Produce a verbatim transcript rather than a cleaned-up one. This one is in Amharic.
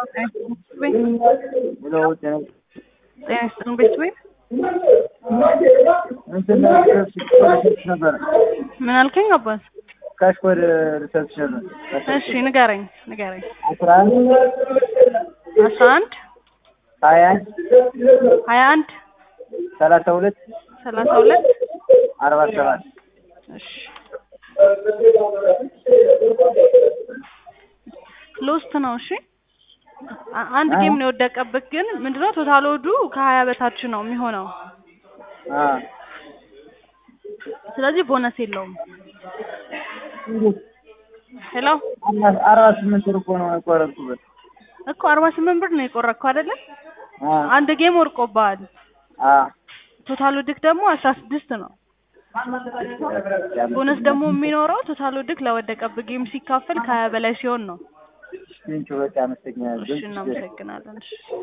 Hello, Janet. Yes, in between. እንትን ሪሰርች ነበር ምን አልከኝ አባስ? ካሽኮር ሪሰርች ነበር። እሺ ንገረኝ ንገረኝ። አስራ አንድ አስራ አንድ ሀያ አንድ ሀያ አንድ ሰላሳ ሁለት ሰላሳ ሁለት አርባ ሰባት እሺ ሎስት ነው። እሺ አንድ ጌም ነው የወደቀበት፣ ግን ምንድነው ቶታል ኦዱ ከሀያ በታች ነው የሚሆነው። አ ስለዚህ ቦነስ የለውም። ሄሎ አርባ ስምንት ብር እኮ ነው የቆረጥኩበት እኮ አርባ ስምንት ብር ነው የቆረጥኩ አይደለ? አንድ ጌም ወርቆብሃል። አ ቶታል ኦድክ ደግሞ አስራ ስድስት ነው። ቦነስ ደግሞ የሚኖረው ቶታል ኦድክ ለወደቀበት ጌም ሲካፈል ከሀያ በላይ ሲሆን ነው። እንቺ በቃ አመሰግናለሁ። እሺ እናመሰግናለን።